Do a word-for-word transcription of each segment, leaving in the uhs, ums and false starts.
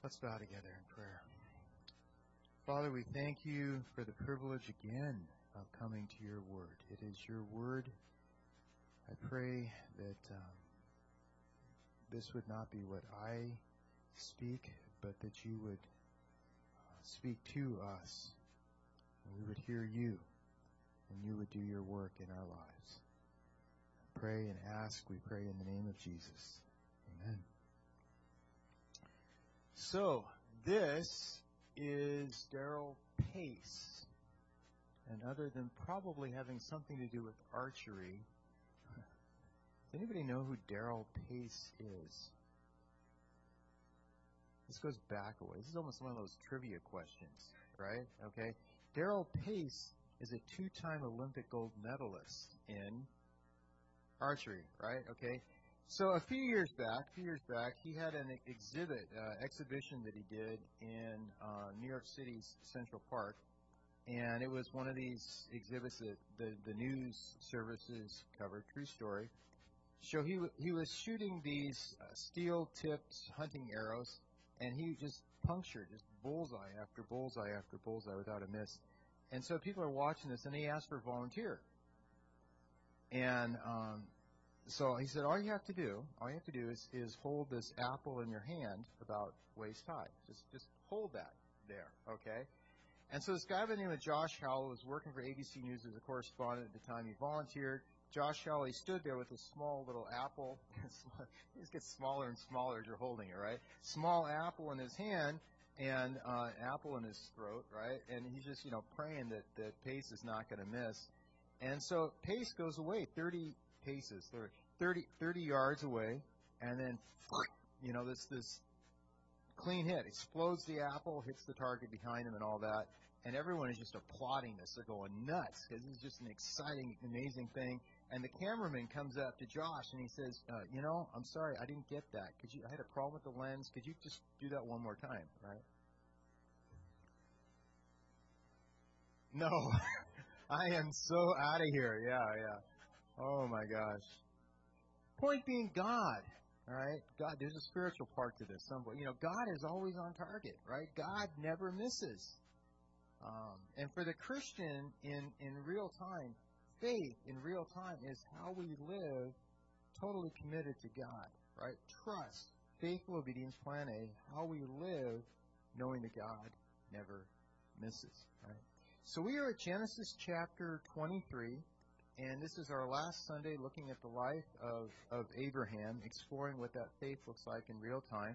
Let's bow together in prayer. Father, we thank you for the privilege again of coming to your word. It is your word. I pray that um, this would not be what I speak, but that you would uh, speak to us, and we would hear you, and you would do your work in our lives. Pray and ask, we pray in the name of Jesus. Amen. So, this is Daryl Pace. And other than probably having something to do with archery, does anybody know who Daryl Pace is? This goes back a ways. This is almost one of those trivia questions, right? Okay. Daryl Pace is a two-time Olympic gold medalist in archery, right? Okay. So a few years back, a few years back, he had an exhibit, uh, exhibition that he did in uh, New York City's Central Park, and it was one of these exhibits that the, the news services covered, true story. So he he was shooting these uh, steel-tipped hunting arrows, and he just punctured just bullseye after bullseye after bullseye without a miss. And so people are watching this, and he asked for a volunteer. And um, So he said, all you have to do, all you have to do is, is hold this apple in your hand about waist high. Just just hold that there, okay? And so this guy by the name of Josh Howell was working for A B C News as a correspondent at the time. He volunteered. Josh Howell, he stood there with a small little apple. It just gets smaller and smaller as you're holding it, right? Small apple in his hand and uh, apple in his throat, right? And he's just, you know, praying that, that Pace is not going to miss. And so Pace goes away thirty paces, thirty, thirty yards away, and then, you know, this this clean hit explodes the apple, hits the target behind him, and all that. And everyone is just applauding this. They're going nuts because this is just an exciting, amazing thing. And the cameraman comes up to Josh and he says, uh, "You know, I'm sorry, I didn't get that. Could you? I had a problem with the lens. Could you just do that one more time, right?" No, I am so out of here. Yeah, yeah. Oh my gosh. Point being, God, all right? God, there's a spiritual part to this. Somewhat, you know, God is always on target, right? God never misses. Um, and for the Christian in, in real time, faith in real time is how we live totally committed to God, right? Trust, faithful obedience, plan A, how we live knowing that God never misses, right? So we are at Genesis chapter twenty-three. And this is our last Sunday looking at the life of, of Abraham, exploring what that faith looks like in real time.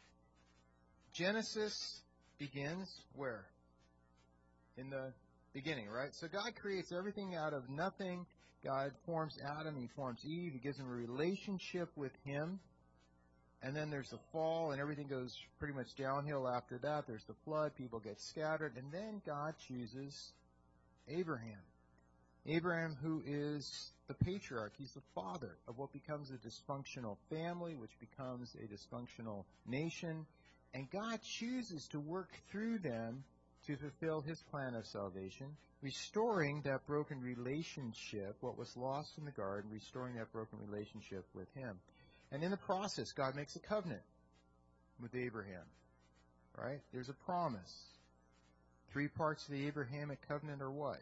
Genesis begins where? In the beginning, right? So God creates everything out of nothing. God forms Adam, He forms Eve, He gives them a relationship with Him. And then there's the fall, and everything goes pretty much downhill after that. There's the flood, people get scattered, and then God chooses Abraham. Abraham, who is the patriarch, he's the father of what becomes a dysfunctional family, which becomes a dysfunctional nation. And God chooses to work through them to fulfill His plan of salvation, restoring that broken relationship, what was lost in the garden, restoring that broken relationship with Him. And in the process, God makes a covenant with Abraham, right? There's a promise. Three parts of the Abrahamic covenant are what?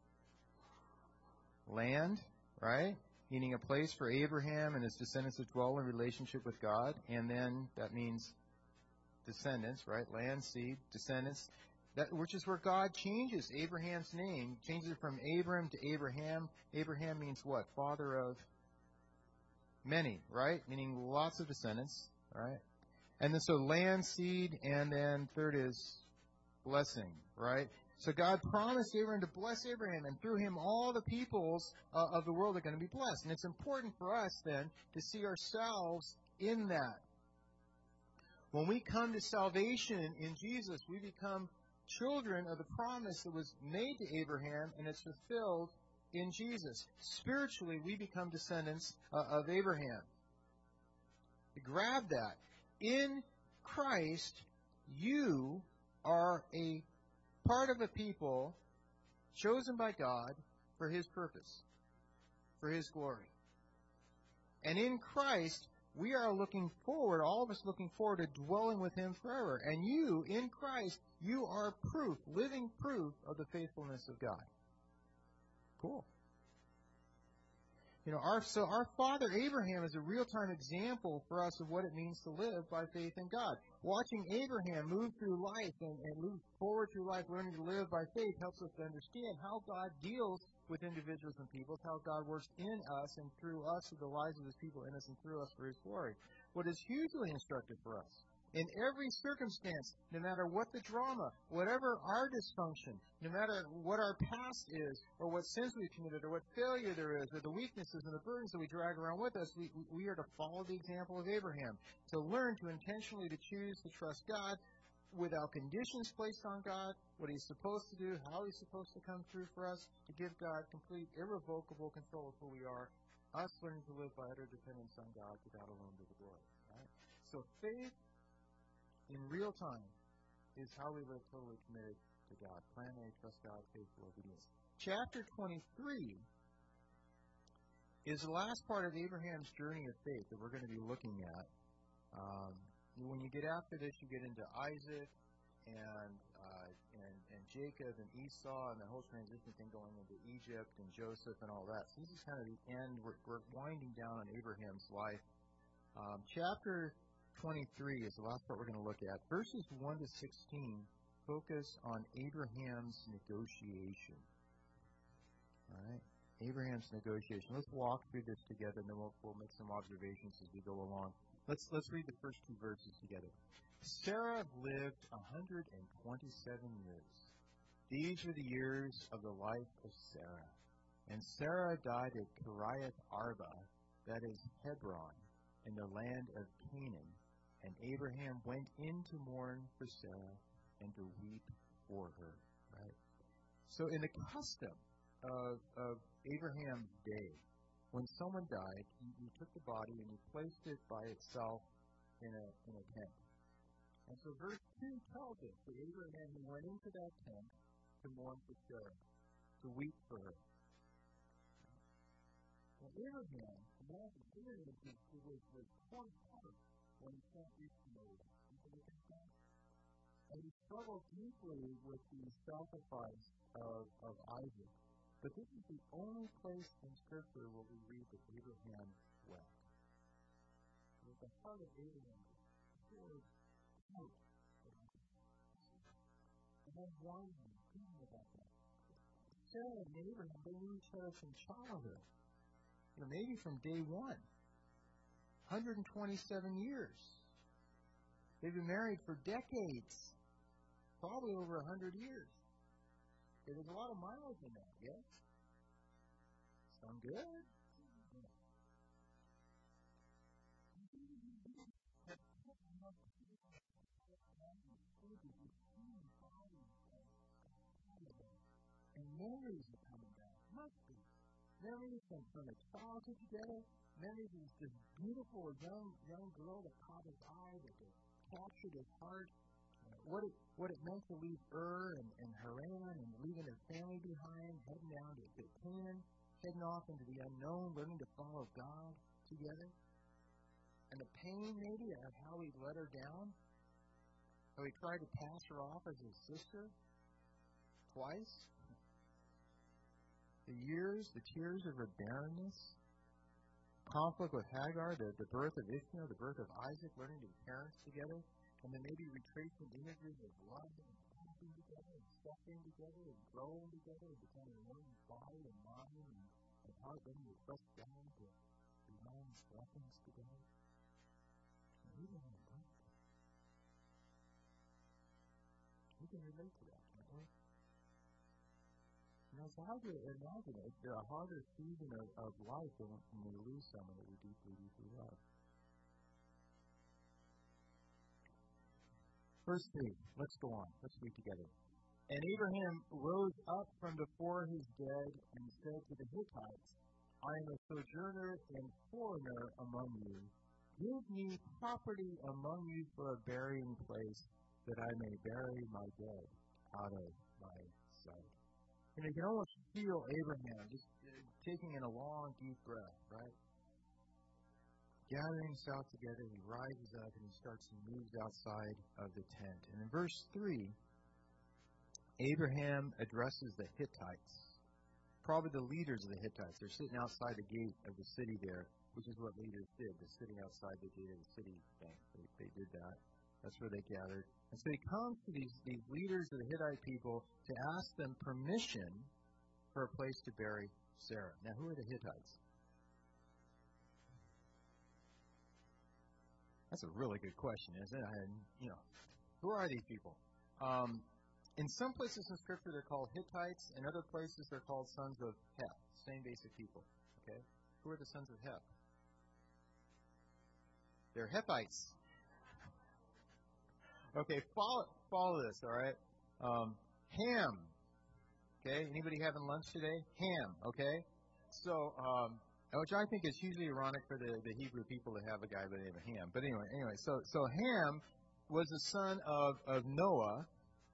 Land, right? Meaning a place for Abraham and his descendants to dwell in relationship with God. And then that means descendants, right? Land, seed, descendants. That, which is where God changes Abraham's name, changes it from Abram to Abraham. Abraham means what? Father of many, right? Meaning lots of descendants, right? And then so land, seed, and then third is blessing, right? So God promised Abraham to bless Abraham, and through him all the peoples uh, of the world are going to be blessed. And it's important for us then to see ourselves in that. When we come to salvation in Jesus, we become children of the promise that was made to Abraham, and it's fulfilled in Jesus. Spiritually, we become descendants uh, of Abraham. Grab that. In Christ, you are a part of a people chosen by God for His purpose, for His glory. And in Christ, we are looking forward, all of us looking forward to dwelling with him forever. And you, in Christ, you are proof, living proof of the faithfulness of God. Cool. You know, our, so our father Abraham is a real-time example for us of what it means to live by faith in God. Watching Abraham move through life and, and move forward through life, learning to live by faith, helps us to understand how God deals with individuals and peoples, how God works in us and through us, through the lives of his people in us and through us for his glory. What is hugely instructive for us, in every circumstance, no matter what the drama, whatever our dysfunction, no matter what our past is, or what sins we've committed, or what failure there is, or the weaknesses and the burdens that we drag around with us, we, we are to follow the example of Abraham, to learn to intentionally to choose to trust God without conditions placed on God, what he's supposed to do, how he's supposed to come through for us, to give God complete, irrevocable control of who we are, us learning to live by utter dependence on God, to God alone be the glory. Right? So faith in real time is how we live totally committed to God. Plan A, trust God, faithful obedience. Chapter twenty-three is the last part of Abraham's journey of faith that we're going to be looking at. Um, when you get after this, you get into Isaac and, uh, and and Jacob and Esau and the whole transition thing going into Egypt and Joseph and all that. So this is kind of the end. We're, we're winding down on Abraham's life. Um, chapter twenty-three is the last part we're going to look at. Verses one to sixteen focus on Abraham's negotiation. All right? Abraham's negotiation. Let's walk through this together, and then we'll, we'll make some observations as we go along. Let's let's read the first two verses together. Sarah lived one hundred twenty-seven years. These were the years of the life of Sarah. And Sarah died at Kiriath Arba, that is Hebron, in the land of Canaan. And Abraham went in to mourn for Sarah and to weep for her. Right? So in the custom of, of Abraham's day, when someone died, you, you took the body and you placed it by itself in a, in a tent. And so verse two tells us that Abraham he went into that tent to mourn for Sarah, to weep for her. Now Abraham, imagine, Abraham was, was torn apart when he can't reach the Lord. And he struggled deeply with the sacrifice of, of Isaac. But this is the only place in Scripture where we read that Abraham wept. With the heart of Abraham poured out. And then why are you thinking about that? Sarah and Abraham, they knew each other from childhood. You know, maybe from day one. one hundred twenty-seven years. They've been married for decades. Probably over one hundred years. Okay, there's a lot of miles in that, yes? Sound good? And memories are coming back. Must be. Memories from, from a childhood together. Memories of this beautiful young young girl that caught his eye, that captured his heart. What it, what it meant to leave Ur and, and Haran and leaving his family behind, heading down to, to Canaan, heading off into the unknown, learning to follow God together. And the pain, maybe, of how he let her down, how he tried to pass her off as his sister twice. The years, the tears of her barrenness, conflict with Hagar, the, the birth of Ishmael, the birth of Isaac, learning to be parents together. And then maybe retracing images of love and laughing together and suffering together and growing together and becoming one body and mind and, and heart, learning to trust God to beyond blessings together. And we don't know that. We can relate to that, can't we? Now, it's hard to imagine it. It's a harder season of, of life when, when we lose someone that we deeply, deeply love. Verse three. Let's go on. Let's read together. And Abraham rose up from before his dead and said to the Hittites, I am a sojourner and foreigner among you. Give me property among you for a burying place, that I may bury my dead out of my sight. And you can almost feel Abraham just uh, taking in a long, deep breath, right? gathering himself together, he rises up and he starts to move outside of the tent. And in verse three, Abraham addresses the Hittites, probably the leaders of the Hittites. They're sitting outside the gate of the city there, which is what leaders did. They're sitting outside the gate of the city. They, they did that. That's where they gathered. And so he comes to these, these leaders of the Hittite people to ask them permission for a place to bury Sarah. Now, who are the Hittites? That's a really good question, isn't it? And, you know, who are these people? Um, in some places in Scripture, they're called Hittites. In other places, they're called sons of Heth. Same basic people. Okay? Who are the sons of Heth? They're Hittites. Okay, follow follow this, all right? Um, Ham. Okay, anybody having lunch today? Ham, okay? So, um, which I think is hugely ironic for the, the Hebrew people to have a guy by the name of Ham. But anyway, anyway, so so Ham was the son of, of Noah,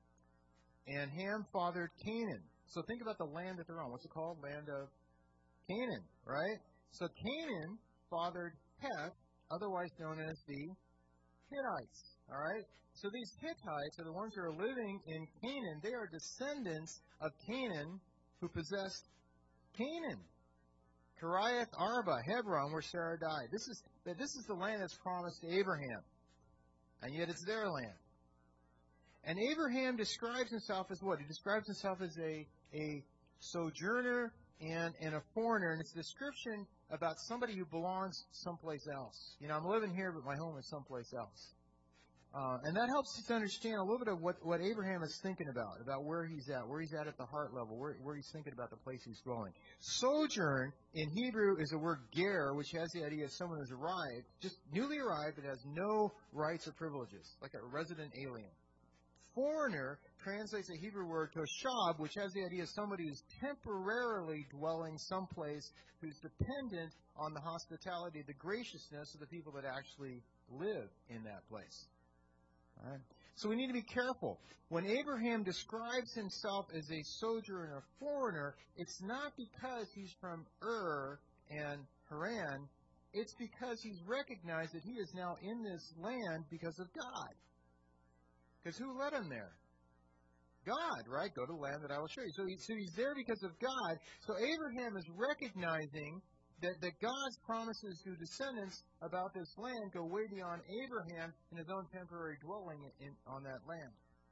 and Ham fathered Canaan. So think about the land that they're on. What's it called? Land of Canaan, right? So Canaan fathered Heth, otherwise known as the Hittites, all right? So these Hittites are the ones who are living in Canaan. They are descendants of Canaan who possessed Canaan. Kiriath Arba, Hebron, where Sarah died. This is this is the land that's promised to Abraham. And yet it's their land. And Abraham describes himself as what? He describes himself as a, a sojourner and, and a foreigner. And it's a description about somebody who belongs someplace else. You know, I'm living here, but my home is someplace else. Uh, and that helps us to understand a little bit of what, what Abraham is thinking about, about where he's at, where he's at at the heart level, where, where he's thinking about the place he's dwelling. Sojourn in Hebrew is a word ger, which has the idea of someone who's arrived, just newly arrived, but has no rights or privileges, like a resident alien. Foreigner translates the Hebrew word toshab, which has the idea of somebody who's temporarily dwelling someplace, who's dependent on the hospitality, the graciousness of the people that actually live in that place. All right. So we need to be careful. When Abraham describes himself as a sojourner, a foreigner, it's not because he's from Ur and Haran. It's because he's recognized that he is now in this land because of God. Because who led him there? God, right? Go to the land that I will show you. So, he, so he's there because of God. So Abraham is recognizing that, that God's promises to descendants about this land go way beyond Abraham and his own temporary dwelling in, on that land.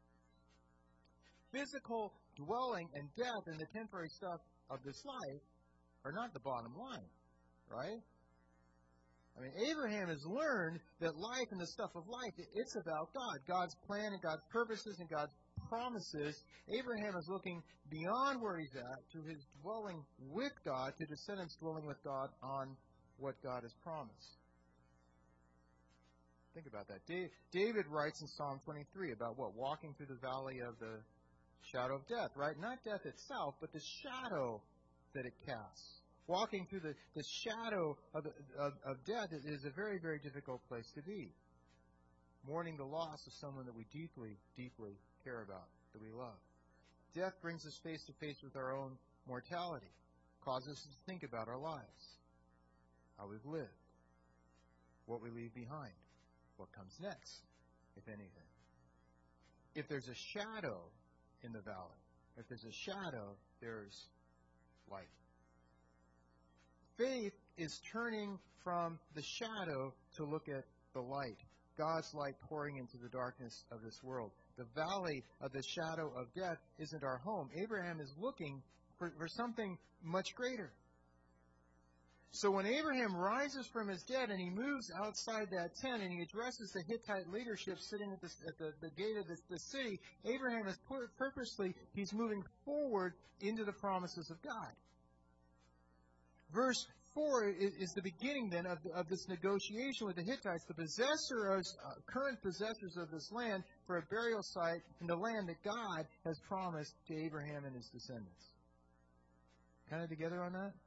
Physical dwelling and death and the temporary stuff of this life are not the bottom line, right? I mean, Abraham has learned that life and the stuff of life, it's about God. God's plan and God's purposes and God's promises. Abraham is looking beyond where he's at to his dwelling with God, to descendants dwelling with God on what God has promised. Think about that. David writes in Psalm twenty-three about what? Walking through the valley of the shadow of death, right? Not death itself, but the shadow that it casts. Walking through the, the shadow of, of, of death is a very, very difficult place to be. Mourning the loss of someone that we deeply, deeply care about, that we love. Death brings us face to face with our own mortality, causes us to think about our lives, how we've lived, what we leave behind, what comes next, if anything. If there's a shadow in the valley, if there's a shadow, there's light. Faith is turning from the shadow to look at the light. God's light pouring into the darkness of this world. The valley of the shadow of death isn't our home. Abraham is looking for, for something much greater. So when Abraham rises from his dead and he moves outside that tent and he addresses the Hittite leadership sitting at the, at the, the gate of the, the city, Abraham is purposely, he's moving forward into the promises of God. Verse four is, is the beginning then of, of this negotiation with the Hittites, the possessors, uh, current possessors of this land, for a burial site in the land that God has promised to Abraham and his descendants. Kind of together on that?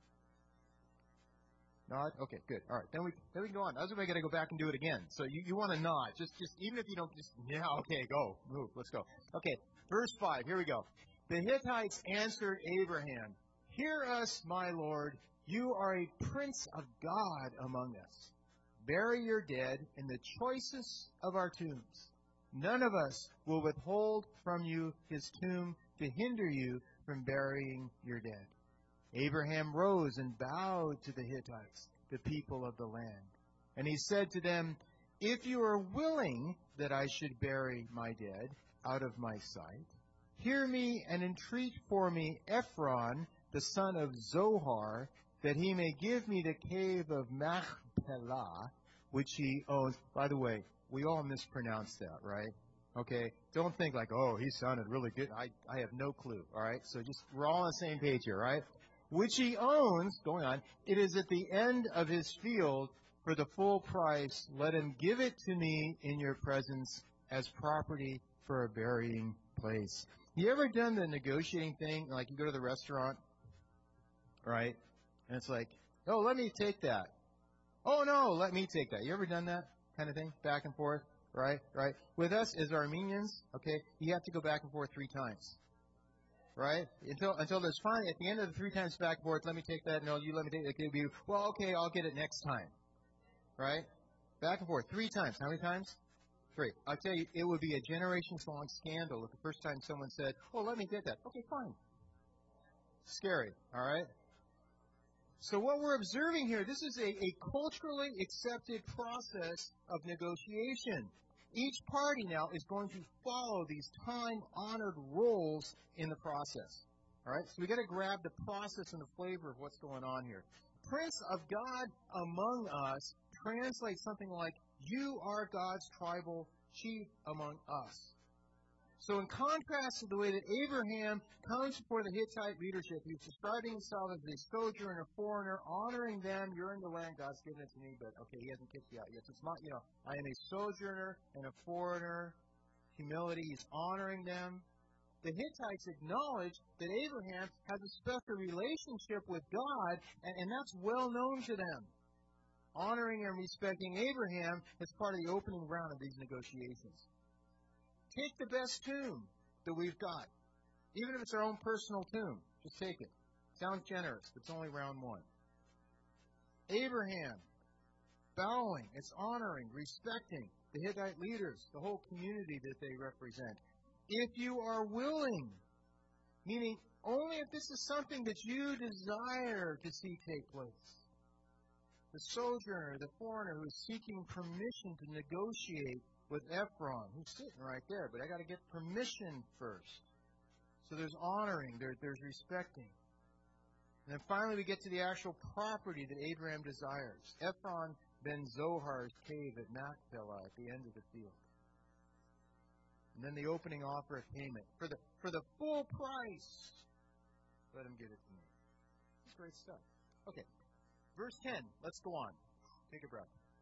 Nod? Okay, good. All right, then we then we can go on. Otherwise, we're going to go back and do it again. So you, you want to nod. Just just even if you don't just, yeah, okay, go. Move. Let's go. Okay, verse five. Here we go. The Hittites answered Abraham, "Hear us, my Lord. You are a prince of God among us. bury your dead in the choicest of our tombs. None of us will withhold from you his tomb to hinder you from burying your dead. Abraham rose and bowed to the Hittites, the people of the land. And he said to them, if you are willing that I should bury my dead out of my sight, hear me and entreat for me Ephron, the son of Zohar, that he may give me the cave of Machpelah, which he owns. By the way, we all mispronounce that, right? Okay? Don't think like, oh, he sounded really good. I, I have no clue, all right? So just, we're all on the same page here, right? Which he owns, going on, it is at the end of his field for the full price. Let him give it to me in your presence as property for a burying place. You ever done the negotiating thing? Like you go to the restaurant, right? And it's like, oh, let me take that. Oh, no, let me take that. You ever done that kind of thing? Back and forth, right? Right? With us as Armenians, okay, you have to go back and forth three times. Right? Until until there's finally, at the end of the three times back and forth, let me take that. No, you let me take that. Give you. Well, okay, I'll get it next time. Right? Back and forth three times. How many times? Three. I'll tell you, it would be a generations-long scandal if the first time someone said, oh, let me get that. Okay, fine. Scary. All right? So what we're observing here, this is a, a culturally accepted process of negotiation. Each party now is going to follow these time-honored rules in the process. All right? So we've got to grab the process and the flavor of what's going on here. Prince of God among us translates something like, you are God's tribal chief among us. So in contrast to the way that Abraham comes before the Hittite leadership, he's describing himself as a sojourner, a foreigner, honoring them. You're in the land, God's given it to me, but okay, he hasn't kicked you out yet. So it's not, you know, I am a sojourner and a foreigner. Humility, he's honoring them. The Hittites acknowledge that Abraham has a special relationship with God, and, and that's well known to them. Honoring and respecting Abraham is part of the opening round of these negotiations. Take the best tomb that we've got. Even if it's our own personal tomb, just take it. Sounds generous, but it's only round one. Abraham, bowing, it's honoring, respecting the Hittite leaders, the whole community that they represent. If you are willing, meaning only if this is something that you desire to see take place. The sojourner, the foreigner who is seeking permission to negotiate with Ephron, who's sitting right there, but I got to get permission first. So there's honoring, there, there's respecting. And then finally we get to the actual property that Abraham desires. Ephron ben Zohar's cave at Machpelah at the end of the field. And then the opening offer of payment. For the for the full price, let him give it to me. It's great stuff. Okay. Verse ten. Let's go on. Take a breath.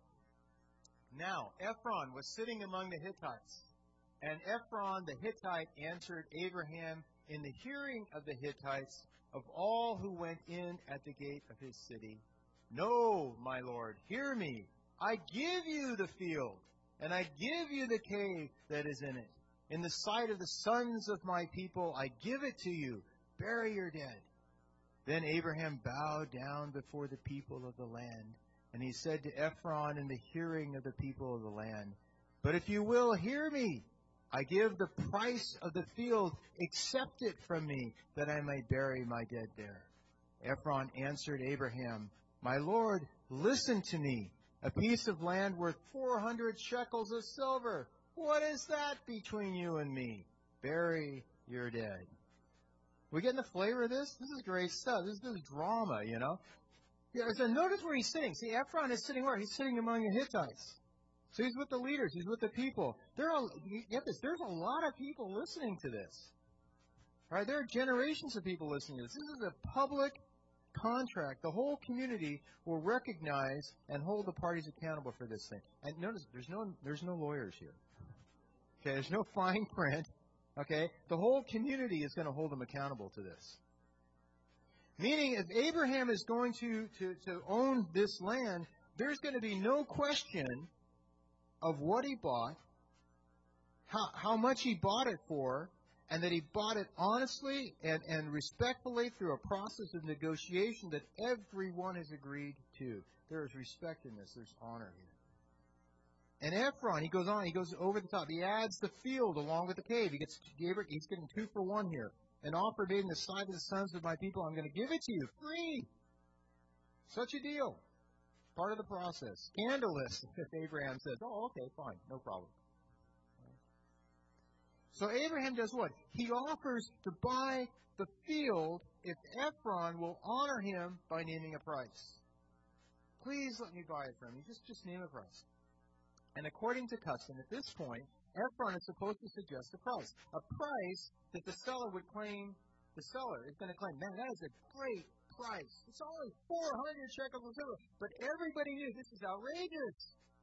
Now, Ephron was sitting among the Hittites. And Ephron the Hittite answered Abraham in the hearing of the Hittites of all who went in at the gate of his city. No, my lord, hear me. I give you the field, and I give you the cave that is in it. In the sight of the sons of my people, I give it to you. Bury your dead. Then Abraham bowed down before the people of the land, and he said to Ephron in the hearing of the people of the land, but if you will hear me, I give the price of the field, accept it from me, that I may bury my dead there. Ephron answered Abraham, my lord, listen to me. A piece of land worth four hundred shekels of silver. What is that between you and me? Bury your dead. We getting the flavor of this? This is great stuff. This, this is drama, you know. Yeah, so notice where he's sitting. See, Ephron is sitting where? He's sitting among the Hittites. So he's with the leaders. He's with the people. There are, get this, there's a lot of people listening to this. Right? There are generations of people listening to this. This is a public contract. The whole community will recognize and hold the parties accountable for this thing. And notice, there's no, there's no lawyers here. Okay, there's no fine print. Okay, the whole community is going to hold them accountable to this. Meaning, if Abraham is going to, to, to own this land, there's going to be no question of what he bought, how, how much he bought it for, and that he bought it honestly and, and respectfully through a process of negotiation that everyone has agreed to. There is respect in this. There's honor here. And Ephron, he goes on, he goes over the top. He adds the field along with the cave. He gets, he's getting two for one here. An offer made in the sight of the sons of my people, I'm going to give it to you free. Such a deal. Part of the process. Scandalous, if Abraham says, oh, okay, fine, no problem. So Abraham does what? He offers to buy the field if Ephron will honor him by naming a price. Please let me buy it from you. Just, just name a price. And according to custom, at this point, Ephron is supposed to suggest a price. A price that the seller would claim, the seller is going to claim, man, that is a great price. It's only four hundred shekels of silver. But everybody knew this is outrageous.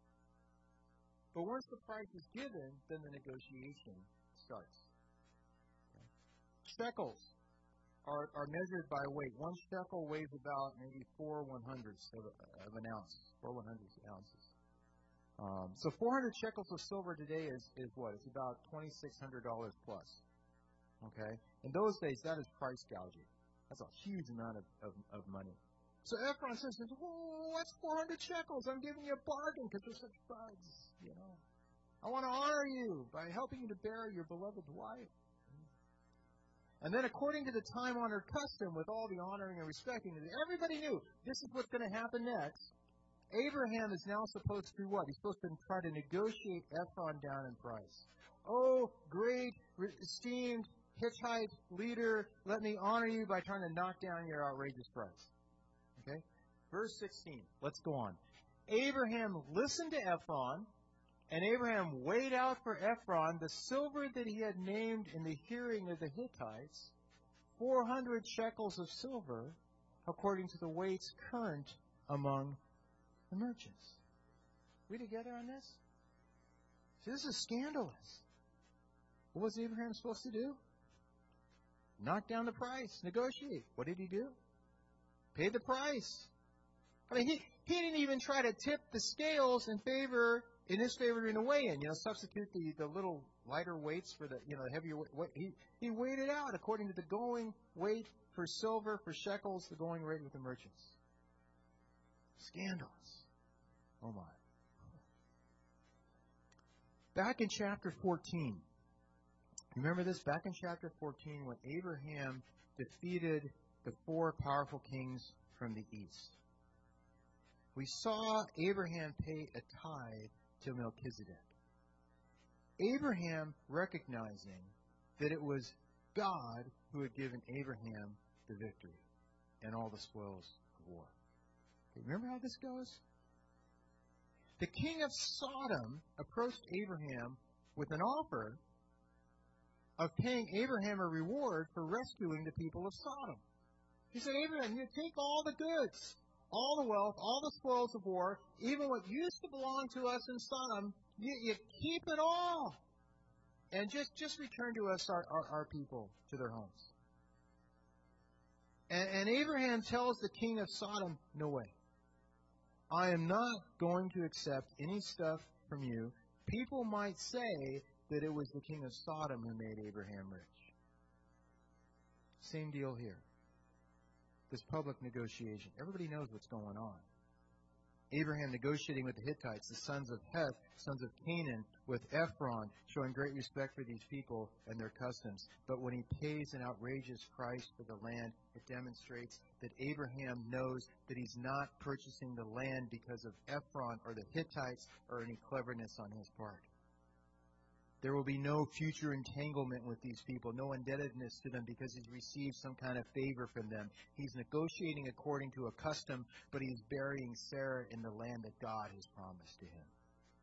But once the price is given, then the negotiation starts. Okay. Shekels are, are measured by weight. One shekel weighs about maybe four one hundredths of, of an ounce, four one hundredths ounces. Um, so four hundred shekels of silver today is, is what? It's about twenty-six hundred dollars plus. Okay? In those days, that is price gouging. That's a huge amount of, of, of money. So Ephron says, oh, what's four hundred shekels? I'm giving you a bargain because you're such buds, you know. I want to honor you by helping you to bury your beloved wife. And then according to the time-honored custom, with all the honoring and respecting, everybody knew this is what's going to happen next. Abraham is now supposed to do what? He's supposed to try to negotiate Ephron down in price. Oh, great, esteemed Hittite leader, let me honor you by trying to knock down your outrageous price. Okay? Verse sixteen. Let's go on. Abraham listened to Ephron, and Abraham weighed out for Ephron the silver that he had named in the hearing of the Hittites, four hundred shekels of silver, according to the weights current among the merchants. We together on this? See, this is scandalous. What was Abraham supposed to do? Knock down the price. Negotiate. What did he do? Pay the price. I mean, he, he didn't even try to tip the scales in favor, in his favor in a weigh-in. You know, substitute the, the little lighter weights for the, you know, the heavier weight. He, he weighed it out according to the going weight for silver, for shekels, the going rate with the merchants. Scandalous. Oh my. Back in chapter fourteen, remember this? Back in chapter fourteen, when Abraham defeated the four powerful kings from the east, we saw Abraham pay a tithe to Melchizedek. Abraham recognizing that it was God who had given Abraham the victory and all the spoils of war. Okay, remember how this goes? The king of Sodom approached Abraham with an offer of paying Abraham a reward for rescuing the people of Sodom. He said, Abraham, you take all the goods, all the wealth, all the spoils of war, even what used to belong to us in Sodom, you, you keep it all. And just, just return to us our, our, our people to their homes. And, and Abraham tells the king of Sodom, no way. I am not going to accept any stuff from you. People might say that it was the king of Sodom who made Abraham rich. Same deal here. This public negotiation. Everybody knows what's going on. Abraham negotiating with the Hittites, the sons of Heth, sons of Canaan, with Ephron, showing great respect for these people and their customs. But when he pays an outrageous price for the land, it demonstrates that Abraham knows that he's not purchasing the land because of Ephron or the Hittites or any cleverness on his part. There will be no future entanglement with these people, no indebtedness to them because he's received some kind of favor from them. He's negotiating according to a custom, but he's burying Sarah in the land that God has promised to him.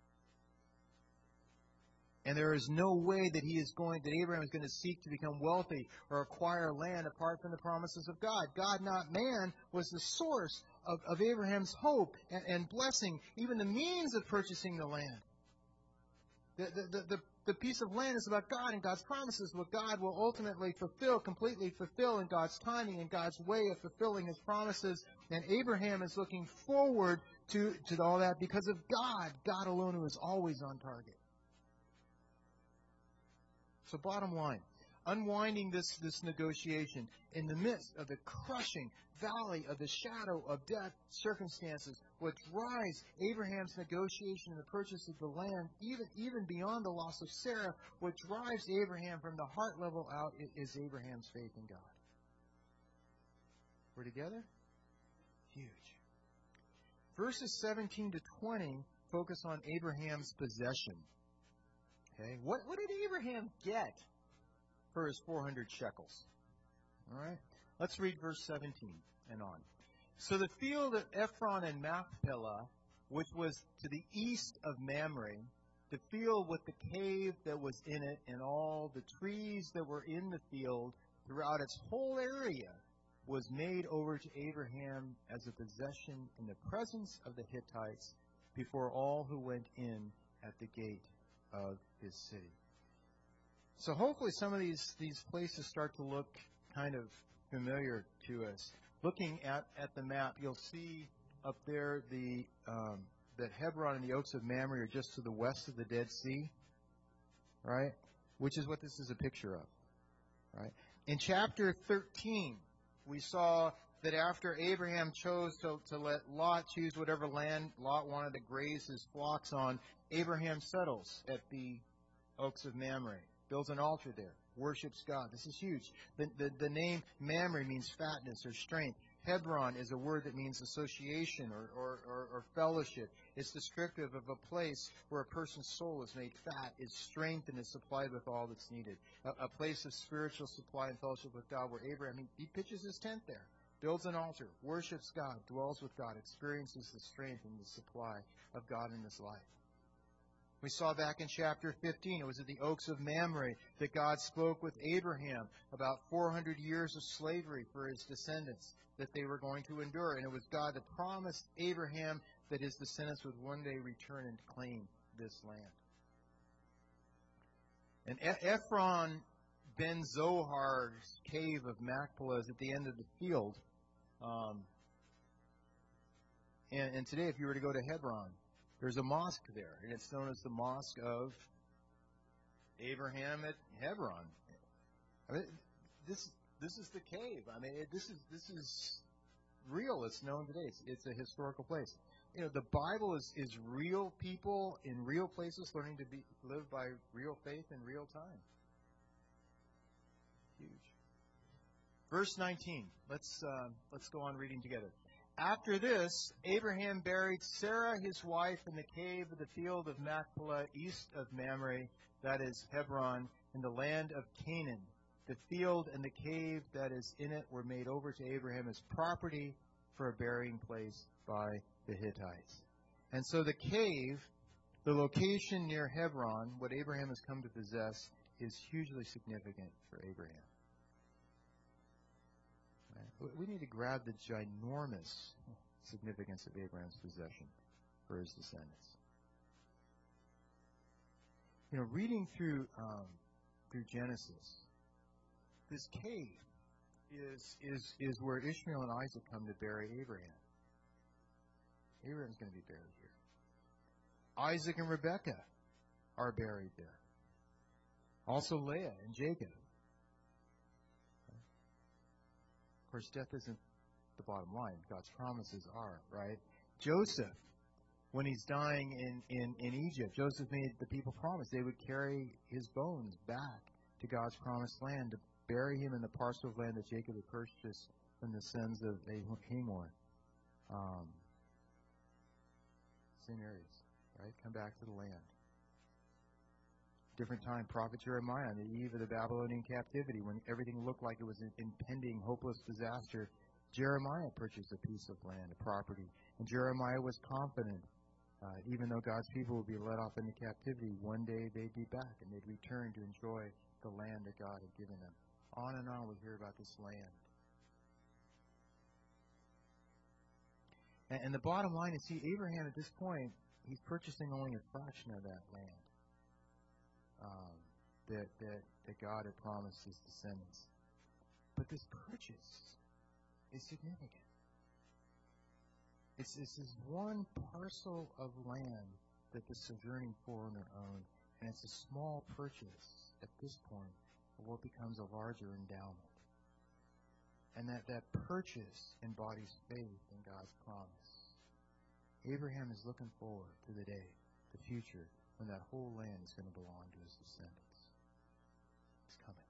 And there is no way that he is going, that Abraham is going to seek to become wealthy or acquire land apart from the promises of God. God, not man, was the source of, of Abraham's hope and, and blessing, even the means of purchasing the land. The, the, the, the, the piece of land is about God and God's promises, what God will ultimately fulfill, completely fulfill in God's timing and God's way of fulfilling His promises. And Abraham is looking forward to, to all that because of God, God alone who is always on target. So bottom line, unwinding this, this negotiation in the midst of the crushing valley of the shadow of death circumstances. What drives Abraham's negotiation and the purchase of the land, even, even beyond the loss of Sarah, what drives Abraham from the heart level out is Abraham's faith in God. We're together? Huge. Verses seventeen to twenty focus on Abraham's possession. Okay, what, what did Abraham get for his four hundred shekels? All right, let's read verse seventeen and on. So the field of Ephron and Machpelah, which was to the east of Mamre, the field with the cave that was in it, and all the trees that were in the field throughout its whole area, was made over to Abraham as a possession in the presence of the Hittites before all who went in at the gate of his city. So hopefully some of these, these places start to look kind of familiar to us. Looking at, at the map, you'll see up there the um, that Hebron and the Oaks of Mamre are just to the west of the Dead Sea, right? Which is what this is a picture of, right? In chapter thirteen, we saw that after Abraham chose to, to let Lot choose whatever land Lot wanted to graze his flocks on, Abraham settles at the Oaks of Mamre, builds an altar there, worships God. This is huge. The, the, the name Mamre means fatness or strength. Hebron is a word that means association or, or, or, or fellowship. It's descriptive of a place where a person's soul is made fat, is strengthened, and is supplied with all that's needed. A, a place of spiritual supply and fellowship with God where Abraham, he, he pitches his tent there, builds an altar, worships God, dwells with God, experiences the strength and the supply of God in his life. We saw back in chapter fifteen, it was at the Oaks of Mamre that God spoke with Abraham about four hundred years of slavery for his descendants that they were going to endure. And it was God that promised Abraham that his descendants would one day return and claim this land. And e- Ephron ben Zohar's cave of Machpelah is at the end of the field. Um, and, and today, if you were to go to Hebron, there's a mosque there, and it's known as the Mosque of Abraham at Hebron. I mean, this this is the cave. I mean, it, this is this is real. It's known today. It's, it's a historical place. You know, the Bible is, is real people in real places learning to be live by real faith in real time. Huge. Verse nineteen. Let's uh, let's go on reading together. After this, Abraham buried Sarah, his wife, in the cave of the field of Machpelah, east of Mamre, that is Hebron, in the land of Canaan. The field and the cave that is in it were made over to Abraham as property for a burying place by the Hittites. And so the cave, the location near Hebron, what Abraham has come to possess, is hugely significant for Abraham. We need to grab the ginormous significance of Abraham's possession for his descendants. You know, reading through um, through Genesis, this cave is is is where Ishmael and Isaac come to bury Abraham. Abraham's going to be buried here. Isaac and Rebekah are buried there. Also Leah and Jacob. Of course, death isn't the bottom line. God's promises are, right? Joseph, when he's dying in, in, in Egypt, Joseph made the people promise they would carry his bones back to God's promised land to bury him in the parcel of land that Jacob had purchased from the sons of Hamor. Um, same areas, right? Come back to the land. Different time, prophet Jeremiah on the eve of the Babylonian captivity, when everything looked like it was an impending, hopeless disaster, Jeremiah purchased a piece of land, a property. And Jeremiah was confident, uh, even though God's people would be let off into captivity, one day they'd be back and they'd return to enjoy the land that God had given them. On and on we hear about this land. And, and the bottom line is, see, Abraham at this point, he's purchasing only a fraction of that land. Um, that, that that God had promised his descendants. But this purchase is significant. It's, it's this one parcel of land that the sojourning foreigner owned, and it's a small purchase at this point of what becomes a larger endowment. And that, that purchase embodies faith in God's promise. Abraham is looking forward to the day, the future, when that whole land is going to belong to his descendants. It's coming.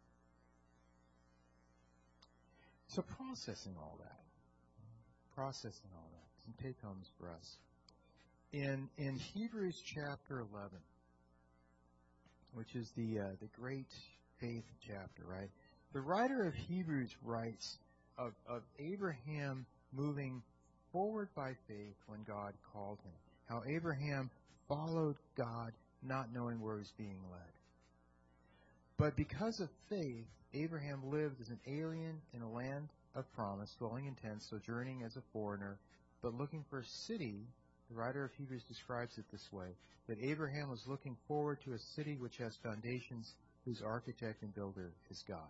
So processing all that, processing all that, some take-homes for us. In in Hebrews chapter eleven, which is the uh, the great faith chapter, right? The writer of Hebrews writes of, of Abraham moving forward by faith when God called him. How Abraham followed God, not knowing where he was being led. But because of faith, Abraham lived as an alien in a land of promise, dwelling in tents, sojourning as a foreigner, but looking for a city. The writer of Hebrews describes it this way, that Abraham was looking forward to a city which has foundations, whose architect and builder is God.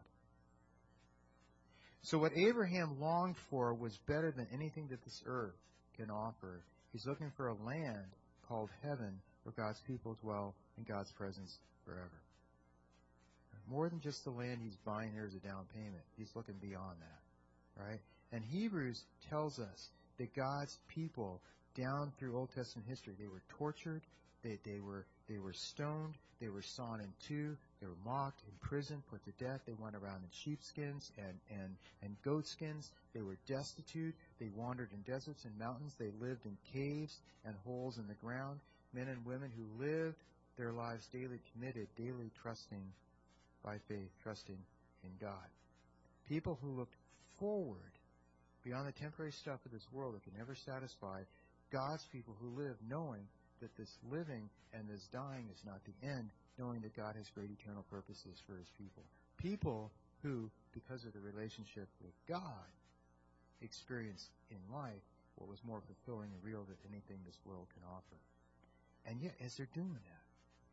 So what Abraham longed for was better than anything that this earth can offer. He's looking for a land called heaven, where God's people dwell in God's presence forever. More than just the land he's buying here as a down payment. He's looking beyond that, right? And Hebrews tells us that God's people, down through Old Testament history, they were tortured, they, they were they were stoned, they were sawn in two, they were mocked, imprisoned, put to death. They went around in sheepskins and, and, and goatskins. They were destitute. They wandered in deserts and mountains. They lived in caves and holes in the ground. Men and women who lived their lives daily committed, daily trusting by faith, trusting in God. People who looked forward beyond the temporary stuff of this world that can never satisfy. God's people who live knowing that this living and this dying is not the end, knowing that God has great eternal purposes for his people. People who, because of the relationship with God, experience in life what was more fulfilling and real than anything this world can offer. And yet, as they're doing that,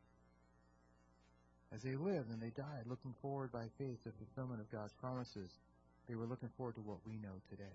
as they lived and they died, looking forward by faith to the fulfillment of God's promises, they were looking forward to what we know today.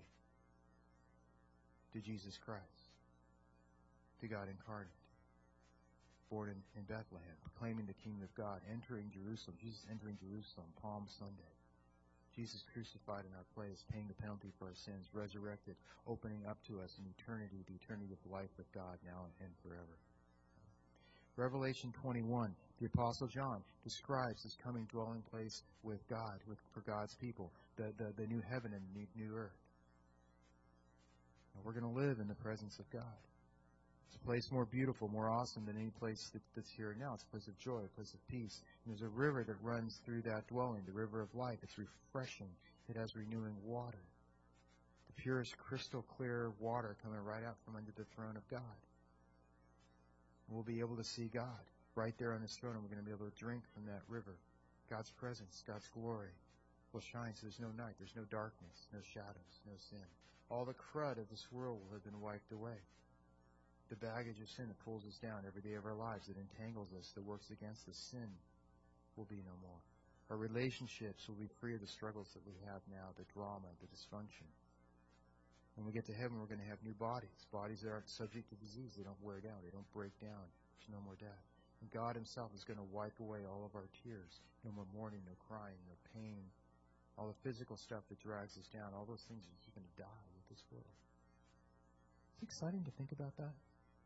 To Jesus Christ. To God incarnate. Born in, in Bethlehem, proclaiming the kingdom of God, entering Jerusalem, Jesus entering Jerusalem, Palm Sunday. Jesus crucified in our place, paying the penalty for our sins, resurrected, opening up to us in eternity, the eternity of life with God now and forever. Revelation twenty-one, the Apostle John describes this coming dwelling place with God, with, for God's people, the, the, the new heaven and new, new earth. And we're going to live in the presence of God. It's a place more beautiful, more awesome than any place that, that's here now. It's a place of joy, a place of peace. And there's a river that runs through that dwelling, the river of life. It's refreshing. It has renewing water. The purest, crystal clear water coming right out from under the throne of God. We'll be able to see God right there on his throne, and we're going to be able to drink from that river. God's presence, God's glory will shine, so there's no night, there's no darkness, no shadows, no sin. All the crud of this world will have been wiped away. The baggage of sin that pulls us down every day of our lives, that entangles us, that works against us, sin will be no more. Our relationships will be free of the struggles that we have now, the drama, the dysfunction. When we get to heaven, we're going to have new bodies, bodies that aren't subject to disease. They don't wear down. They don't break down. There's no more death. And God himself is going to wipe away all of our tears. No more mourning, no crying, no pain. All the physical stuff that drags us down, all those things are just going to die with this world. It's exciting to think about that.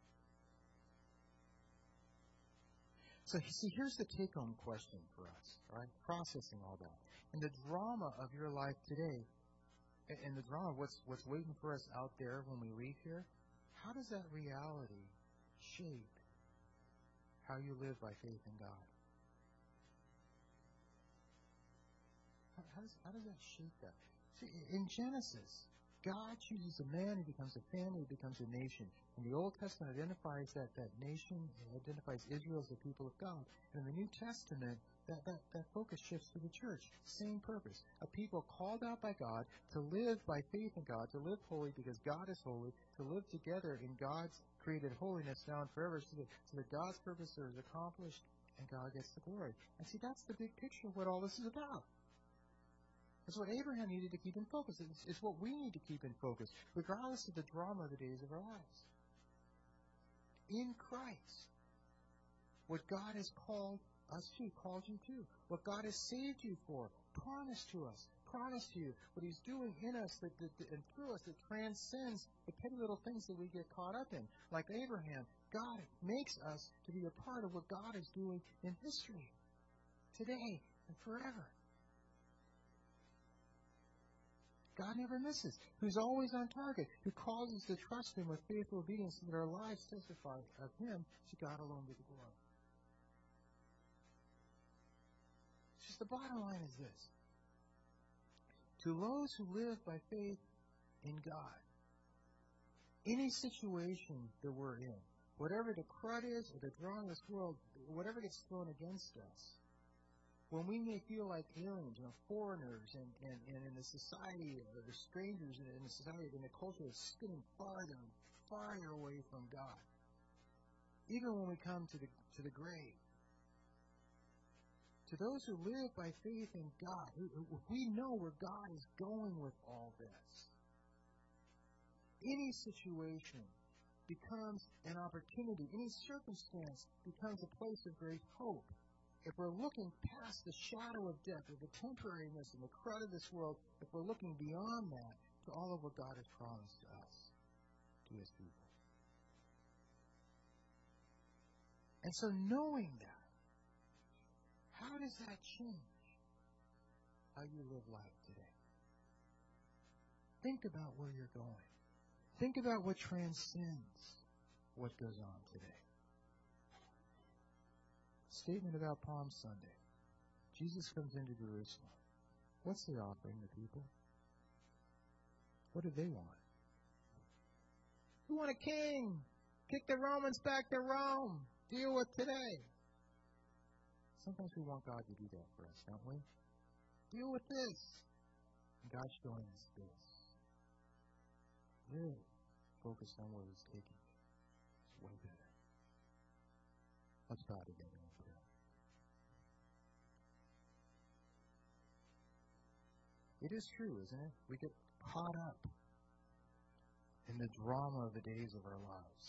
So, see, here's the take-home question for us, all right? Processing all that. And the drama of your life today, and the drama of what's, what's waiting for us out there when we leave here, how does that reality shape how you live by faith in God? How, how, does, how does that shape that? See, in Genesis, God chooses a man, he becomes a family, he becomes a nation. And the Old Testament identifies that, that nation, it identifies Israel as the people of God. And in the New Testament, that, that, that focus shifts to the church. Same purpose. A people called out by God to live by faith in God, to live holy because God is holy, to live together in God's created holiness now and forever so that, so that God's purpose is accomplished and God gets the glory. And see, that's the big picture of what all this is about. It's what Abraham needed to keep in focus. It's, it's what we need to keep in focus, regardless of the drama of the days of our lives. In Christ, what God has called us too, called you to, what God has saved you for, promised to us, promised to you, what He's doing in us that, that, that, and through us that transcends the petty little things that we get caught up in. Like Abraham, God makes us to be a part of what God is doing in history, today and forever. God never misses, who's always on target, who calls us to trust Him with faithful obedience so that our lives testify of Him. To God alone be the glory. It's just the bottom line is this. To those who live by faith in God, any situation that we're in, whatever the crud is or the draw in this world, whatever gets thrown against us, when we may feel like aliens, you know, foreigners, and, and, and in the society, or the strangers in the society, in the culture is spinning farther and farther away from God. Even when we come to the to the grave. To those who live by faith in God, we know where God is going with all this. Any situation becomes an opportunity. Any circumstance becomes a place of great hope. If we're looking past the shadow of death, or the temporariness and the crud of this world, if we're looking beyond that to all of what God has promised to us, to His people. And so knowing that, how does that change how you live life today? Think about where you're going. Think about what transcends what goes on today. Statement about Palm Sunday. Jesus comes into Jerusalem. What's He offering the people? What do they want? We want a king. Kick the Romans back to Rome. Deal with today. Sometimes we want God to do that for us, don't we? Deal with this. And God's showing us this. Really focus on where He's taking you. It's way better. Let's bow together in prayer. It is true, isn't it? We get caught up in the drama of the days of our lives.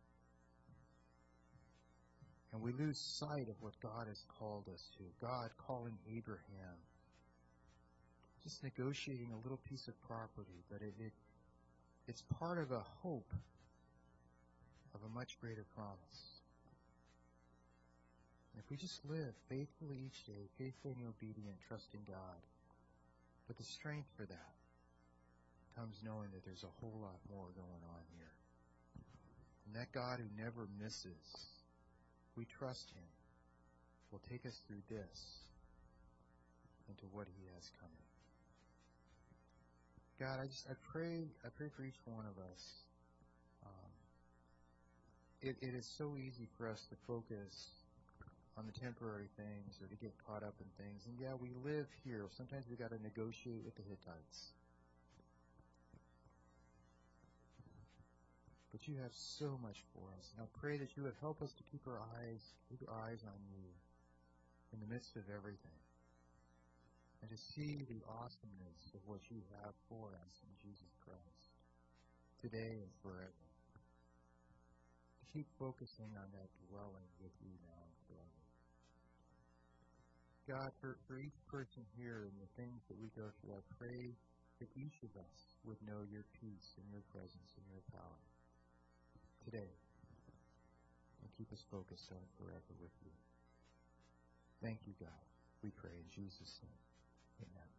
And we lose sight of what God has called us to. God calling Abraham, just negotiating a little piece of property, but it, it it's part of a hope of a much greater promise. And if we just live faithfully each day, faithfully and obedient, trusting God, but the strength for that comes knowing that there's a whole lot more going on here. And that God who never misses, we trust Him, will take us through this into what He has coming. God, I just I pray I pray for each one of us. Um, it, it is so easy for us to focus on the temporary things or to get caught up in things. And yeah, we live here. Sometimes we got to negotiate with the Hittites. But you have so much for us. And I pray that you would help us to keep our eyes, keep our eyes on you in the midst of everything. And to see the awesomeness of what you have for us in Jesus Christ, today and forever. To keep focusing on that dwelling with you now and forever. God, for, for each person here and the things that we go through, I pray that each of us would know your peace and your presence and your power today, and keep us focused on forever with you. Thank you, God. We pray in Jesus' name. Amen.